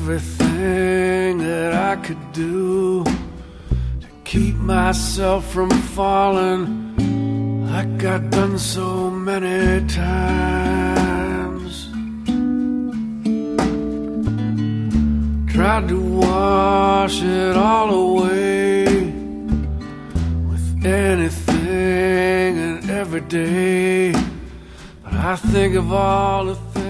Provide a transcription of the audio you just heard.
everything that I could do to keep myself from falling, like I've done so many times. Tried to wash it all away with anything and every day, but I think of all the things